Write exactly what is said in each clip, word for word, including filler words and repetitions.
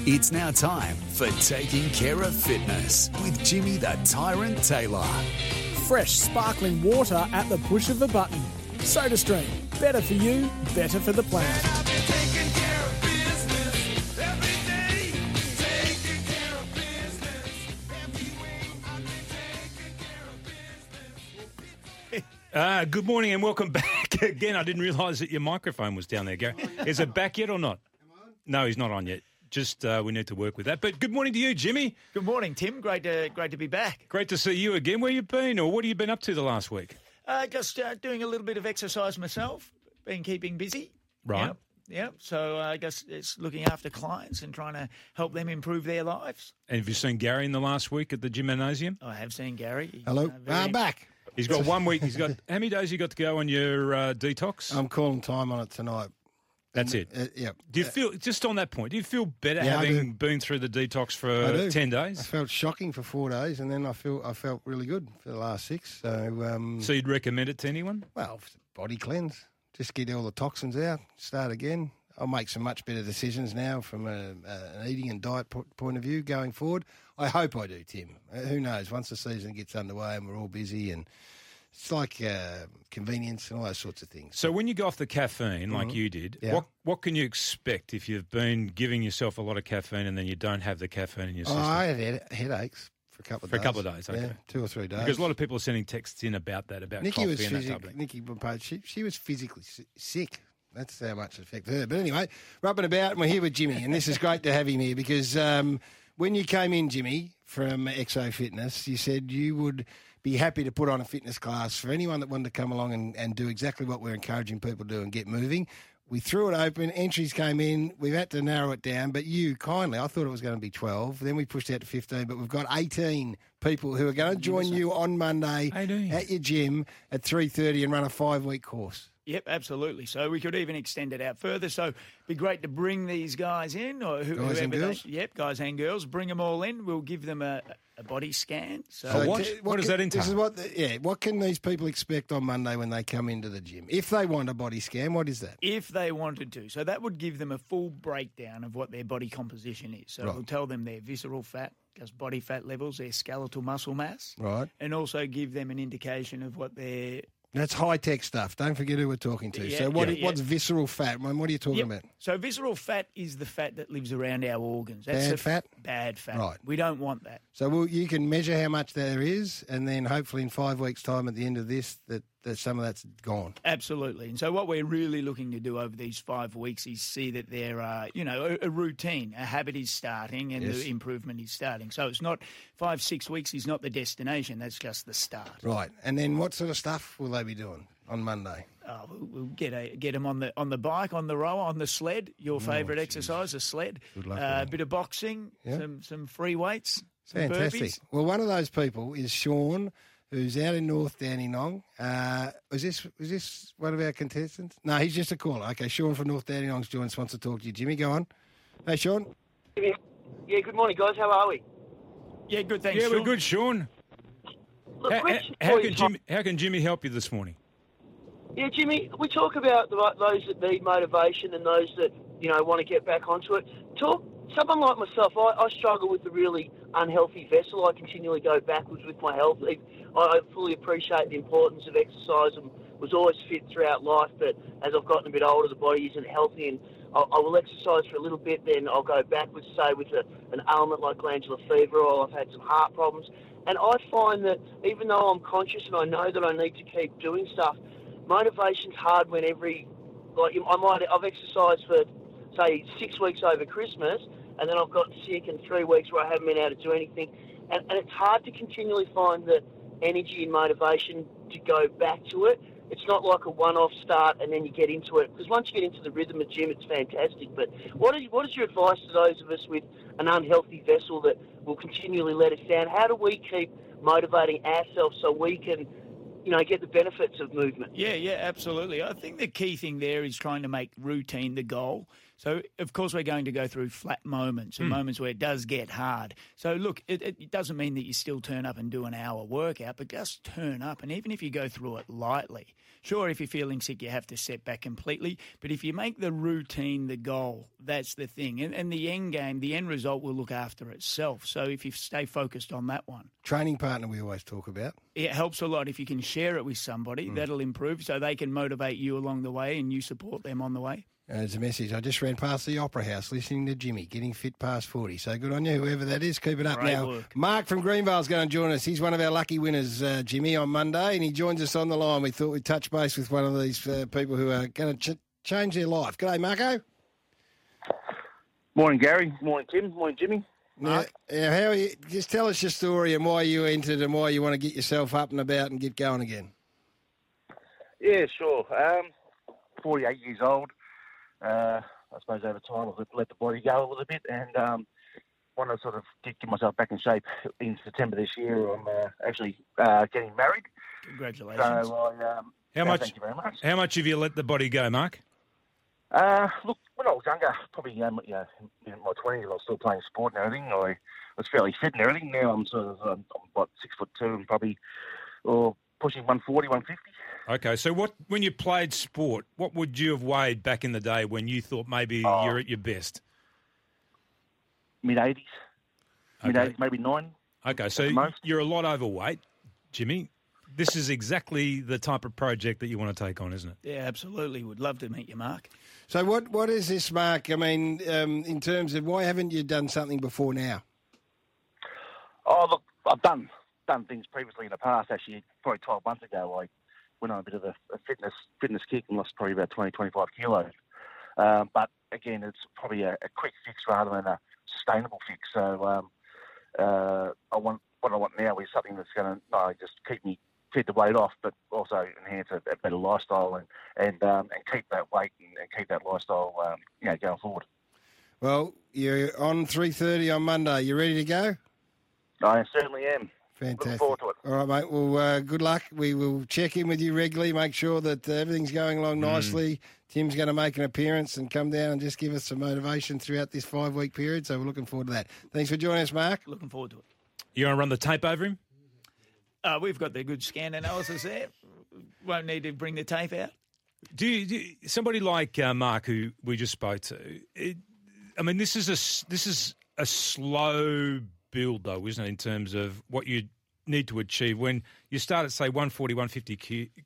It's now time for Taking Care of Fitness with Jimmy the Tyrant Taylor. Fresh, sparkling water at the push of a button. SodaStream. Better for you, better for the planet. Uh, good morning and welcome back again. I didn't realise that your microphone was down there, Gary. Is it back yet or not? No, he's not on yet. Just uh, we need to work with that. But good morning to you, Jimmy. Good morning, Tim. Great to great to be back. Great to see you again. Where you been, or what have you been up to the last week? Uh, just uh, doing a little bit of exercise myself. Been keeping busy. Right. Yep. Yep. So uh, I guess it's looking after clients and trying to help them improve their lives. And have you seen Gary in the last week at the gymnasium? I have seen Gary. He's, Hello, uh, very- I'm back. He's got one week. He's got how many days you got to go on your uh, detox? I'm calling time on it tonight. That's it. Uh, yeah. Do you feel just on that point? Do you feel better Yeah, I having do. been through the detox I for do. ten I days? felt shocking for four days, and then I feel I felt really good for the last six. So, um, So you'd recommend it to anyone? well, body cleanse, just get all the toxins out, start again. I'll make some much better decisions now from a, a, an eating and diet po- point of view going forward. I hope I do, Tim. Uh, who knows? Once the season gets underway and we're all busy, and it's like uh, convenience and all those sorts of things. So when you go off the caffeine, like you did, Yeah. what what can you expect if you've been giving yourself a lot of caffeine and then you don't have the caffeine in your Oh, system? I had head- headaches for a couple of For a days. couple of days, okay. Yeah, two or three days. Because a lot of people are sending texts in about that, about Nikki coffee was and that physic- type of thing. Nikki Bompard, she, she was physically si- sick. That's how much it affected her. But anyway, rubbing about, and we're here with Jimmy, and this is great to have him here because um, when you came in, Jimmy, from Exo Fitness, you said you would be happy to put on a fitness class for anyone that wanted to come along and, and do exactly what we're encouraging people to do and get moving. We threw it open, entries came in, we've had to narrow it down, but you kindly, I thought it was going to be twelve, then we pushed out to fifteen, but we've got eighteen people who are going to join you on Monday eighteen. at your gym at three thirty and run a five-week course. Yep, absolutely. So we could even extend it out further. So it'd be great to bring these guys in, or who, Guys and whoever girls? They, yep, guys and girls. Bring them all in. We'll give them a, a body scan. So, A what? t- What does can- that entail? This is what, the, yeah. What can these people expect on Monday when they come into the gym? If they want a body scan, what is that? if they wanted to. So that would give them a full breakdown of what their body composition is. So Right. it'll tell them their visceral fat, just body fat levels, their skeletal muscle mass, Right. and also give them an indication of what their That's high tech stuff. Don't forget who we're talking to. Yeah, so what? yeah, yeah. What's visceral fat? I mean, what are you talking Yep. about? So visceral fat is the fat that lives around our organs. Bad the fat? Bad fat. Right. We don't want that. So we'll, you can measure how much there is, and then hopefully in five weeks' time, at the end of this, that, that some of that's gone. Absolutely. And so what we're really looking to do over these five weeks is see that there are, you know, a, a routine, a habit is starting and Yes. the improvement is starting. So it's not five, six weeks is not the destination. That's just the start. Right. And then what sort of stuff will they be doing on Monday? Oh, we'll, we'll get a, get them on the on the bike, on the rower, on the sled. Your favourite exercise, a sled. Good luck Uh, with a that. bit of boxing, Yeah. some some free weights, some Fantastic. burpees. Well, one of those people is Sean, who's out in North Dandenong. Uh, was this was this one of our contestants? No, he's just a caller. Okay, Sean from North Dandenong's joined us, wants to talk to you. Jimmy, go on. Hey, Sean. Yeah, good morning, guys. How are we? Yeah, good. Thanks. Yeah, we're Sean. good, Sean. Look, How, Rich, how, how boys, can Jimmy, how can Jimmy help you this morning? Yeah, Jimmy, we talk about the, those that need motivation and those that, you know, want to get back onto it. Talk, someone like myself, I, I struggle with a really unhealthy vessel. I continually go backwards with my health. I, I fully appreciate the importance of exercise and was always fit throughout life, but as I've gotten a bit older, the body isn't healthy, and I, I will exercise for a little bit, then I'll go backwards, say, with a, an ailment like glandular fever, or I've had some heart problems. And I find that even though I'm conscious and I know that I need to keep doing stuff, motivation's hard when every, like, I might, I've exercised for, say, six weeks over Christmas, and then I've got sick and three weeks where I haven't been able to do anything. And, and it's hard to continually find the energy and motivation to go back to it. It's not like a one-off start and then you get into it. Because once you get into the rhythm of gym, it's fantastic. But what is, what is your advice to those of us with an unhealthy vessel that will continually let us down? How do we keep motivating ourselves so we can, you know, get the benefits of movement? Yeah, yeah, absolutely. I think the key thing there is trying to make routine the goal. So, of course, we're going to go through flat moments and Mm. moments where it does get hard. So, look, it, it doesn't mean that you still turn up and do an hour workout, but just turn up. And even if you go through it lightly, sure, if you're feeling sick, you have to set back completely. But if you make the routine the goal, That's the thing. And, and the end game, the end result will look after itself. So if you stay focused on that one. Training partner we always talk about. It helps a lot if you can share it with somebody. Mm. That'll improve so they can motivate you along the way and you support them on the way. Uh, there's a message. I just ran past the Opera House listening to Jimmy, getting fit past forty. So good on you, whoever that is. Keep it up. Great now. Work. Mark from Greenvale's going to join us. He's one of our lucky winners, uh, Jimmy, on Monday, and he joins us on the line. We thought we'd touch base with one of these uh, people who are going to ch- change their life. G'day, Marco. Morning, Gary. Morning, Tim. Morning, Jimmy. Now, now, how are you? Just tell us your story and why you entered and why you want to get yourself up and about and get going again. Yeah, sure. Um, forty-eight years old. Uh, I suppose over time I've let the body go a little bit and um, want to sort of get, get myself back in shape. In September this year, I'm uh, actually uh, getting married. Congratulations. So I, um, How uh, much? Thank you very much. How much have you let the body go, Mark? Uh, look, when I was younger, probably um, you know, in my twenties, I was still playing sport and everything. I was fairly fit and everything. Now I'm sort of um, I'm about six foot two and probably or pushing one forty, one fifty. Okay, so what when you played sport, what would you have weighed back in the day when you thought maybe Oh. you're at your best? Mid eighties, mid Okay. eighties, maybe nine. Okay, so At the most. you're a lot overweight, Jimmy. This is exactly the type of project that you want to take on, isn't it? Yeah, absolutely. Would love to meet you, Mark. So what what is this, Mark? I mean, um, in terms of why haven't you done something before now? Oh, look, I've done done things previously in the past. Actually, probably twelve months ago, I went on a bit of a, a fitness fitness kick and lost probably about twenty, twenty-five kilos. Um, but again, it's probably a, a quick fix rather than a sustainable fix. So um, uh, I want what I want now is something that's going to not only just keep me fit the weight off, but also enhance a, a better lifestyle and and um, and keep that weight and, and keep that lifestyle um, you know going forward. Well, you're on three thirty on Monday. You ready to go? I certainly am. Fantastic. Looking forward to it. All right, mate. Well, uh, good luck. We will check in with you regularly, make sure that uh, everything's going along nicely. Mm. Tim's going to make an appearance and come down and just give us some motivation throughout this five-week period, so we're looking forward to that. Thanks for joining us, Mark. Looking forward to it. You want to run the tape over him? Uh, we've got the good scan analysis there. Won't need to bring the tape out. Do, you, do you, somebody like uh, Mark, who we just spoke to? It, I mean, this is a this is a slow build, though, isn't it? In terms of what you need to achieve when you start at say one forty, one fifty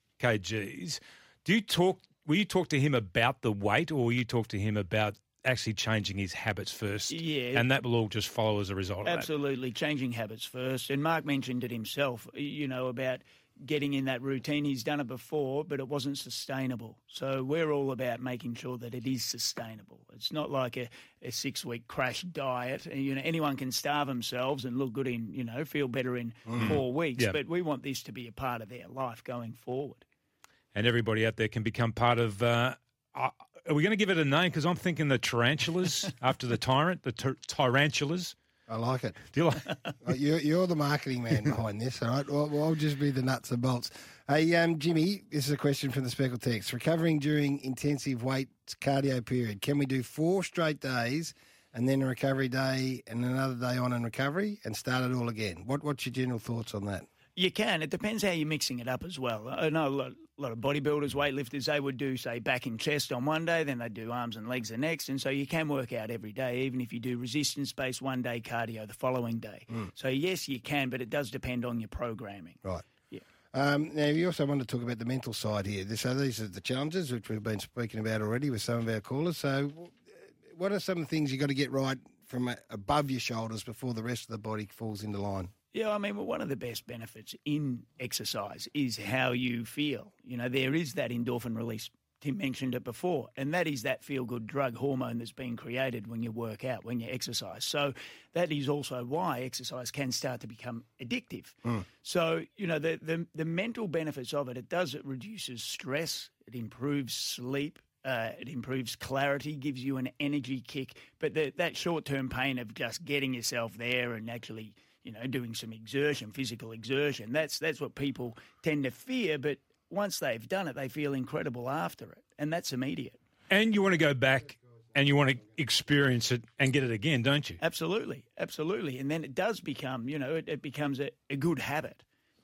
kgs. Do you talk? Will you talk to him about the weight, or will you talk to him about actually changing his habits first? Yeah. And that will all just follow as a result of that. Absolutely, changing habits first. And Mark mentioned it himself, you know, about getting in that routine. He's done it before, but it wasn't sustainable. So we're all about making sure that it is sustainable. It's not like a, a six-week crash diet. You know, anyone can starve themselves and look good in, you know, feel better in mm. four weeks. Yeah. But we want this to be a part of their life going forward. And everybody out there can become part of... Uh, uh, are we going to give it a name? Because I'm thinking the tarantulas after the tyrant, the ty- tarantulas. I like it. Do you like? you're, you're the marketing man behind this, all right? Well, I'll just be the nuts and bolts. Hey, um, Jimmy, this is a question from the Speckle text. Recovering during intensive weight cardio period, can we do four straight days and then a recovery day and another day on in recovery and start it all again? What What's your general thoughts on that? You can. It depends how you're mixing it up as well. I know a lot, a lot of bodybuilders, weightlifters, they would do, say, back and chest on one day, then they'd do arms and legs the next. And so you can work out every day, even if you do resistance-based one-day cardio the following day. Mm. So, yes, you can, but it does depend on your programming. Right. Yeah. Um, now, you also want to talk about the mental side here. So these are the challenges, which we've been speaking about already with some of our callers. So what are some of the things you've got to get right from above your shoulders before the rest of the body falls into line? Yeah, I mean, well, one of the best benefits in exercise is how you feel. You know, there is that endorphin release. Tim mentioned it before, and that is that feel-good drug hormone that's being created when you work out, when you exercise. So that is also why exercise can start to become addictive. Mm. So, you know, the, the the mental benefits of it, it does, it reduces stress, it improves sleep, uh, it improves clarity, gives you an energy kick. But the, that short-term pain of just getting yourself there and actually, you know, doing some exertion, physical exertion, that's that's what people tend to fear, but once they've done it, they feel incredible after it, and that's immediate. And you want to go back and you want to experience it and get it again, don't you? Absolutely, absolutely. And then it does become, you know, it, it becomes a, a good habit.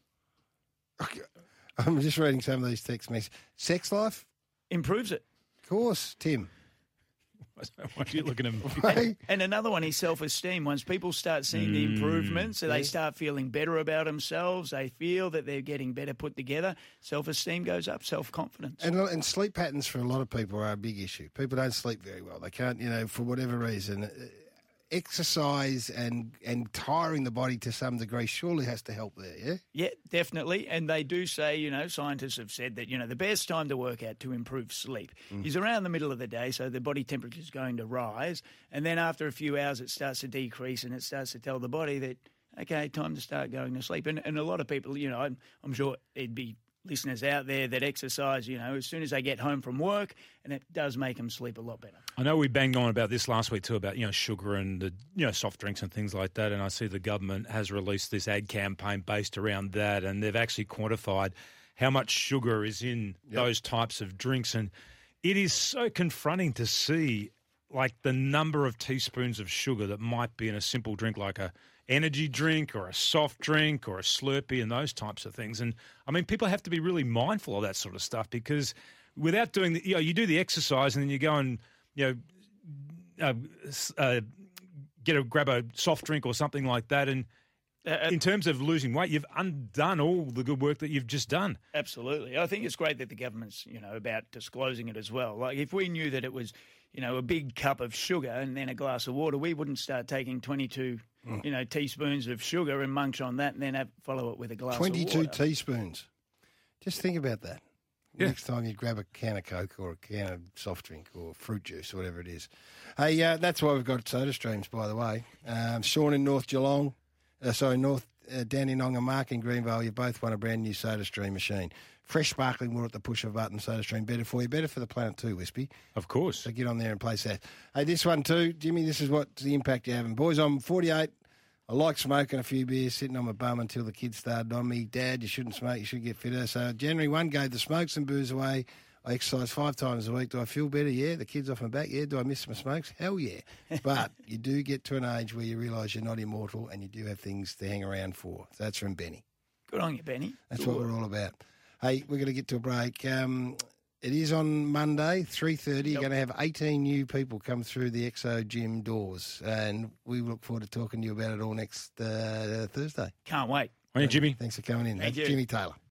Okay. I'm just reading some of these text messages. Sex life? Improves it. Of course, Tim. Why are you looking at me? Hey, And another one is self-esteem. Once people start seeing the improvements, so they start feeling better about themselves, they feel that they're getting better put together, self-esteem goes up, self-confidence. And, and sleep patterns for a lot of people are a big issue. People don't sleep very well. They can't, you know, for whatever reason. Exercise and, and tiring the body to some degree surely has to help there, yeah? Yeah, definitely. And they do say, you know, scientists have said that, you know, the best time to work out to improve sleep mm. is around the middle of the day, so the body temperature is going to rise. And then after a few hours, it starts to decrease and it starts to tell the body that, okay, time to start going to sleep. And, and a lot of people, you know, I'm, I'm sure it'd be listeners out there that exercise, you know, as soon as they get home from work, and it does make them sleep a lot better. I know we banged on about this last week too, about, you know, sugar and, the, you know, soft drinks and things like that, and I see the government has released this ad campaign based around that, and they've actually quantified how much sugar is in yep. those types of drinks, and it is so confronting to see, like, the number of teaspoons of sugar that might be in a simple drink like a energy drink or a soft drink or a Slurpee and those types of things. And, I mean, people have to be really mindful of that sort of stuff, because without doing the, you know, you do the exercise and then you go and, you know, uh, uh, get a grab a soft drink or something like that, and uh, in terms of losing weight, you've undone all the good work that you've just done. Absolutely. I think it's great that the government's, you know, about disclosing it as well. Like, if we knew that it was, you know, a big cup of sugar and then a glass of water, we wouldn't start taking twenty-two, mm. you know, teaspoons of sugar and munch on that and then have, follow it with a glass twenty-two of water. twenty-two teaspoons. Just think about that. Yeah. Next time you grab a can of Coke or a can of soft drink or fruit juice or whatever it is. Hey, uh, that's why we've got Soda Streams, by the way. Um, Sean in North Geelong, uh, sorry, North uh, Dandenong and Mark in Greenvale, you both won a brand new Soda Stream machine. Fresh sparkling water at the push of a button. Soda Stream, better for you, better for the planet too, Wispy. Of course. So get on there and place that. Hey, this one too, Jimmy, this is what the impact you're having. Boys, I'm forty-eight. I like smoking a few beers, sitting on my bum until the kids started on me. Dad, you shouldn't smoke, you should get fitter. So January first gave the smokes and booze away. I exercise five times a week. Do I feel better? Yeah. The kids off my back? Yeah. Do I miss my smokes? Hell yeah. But you do get to an age where you realise you're not immortal and you do have things to hang around for. So that's from Benny. Good on you, Benny. That's Good. what we're all about. Hey, we're going to get to a break. Um, it is on Monday, three thirty. Yep. You're going to have eighteen new people come through the Exo Gym doors, and we look forward to talking to you about it all next uh, Thursday. Can't wait. Hey, Jimmy. Thanks for coming in. Thank That's you. Jimmy Taylor.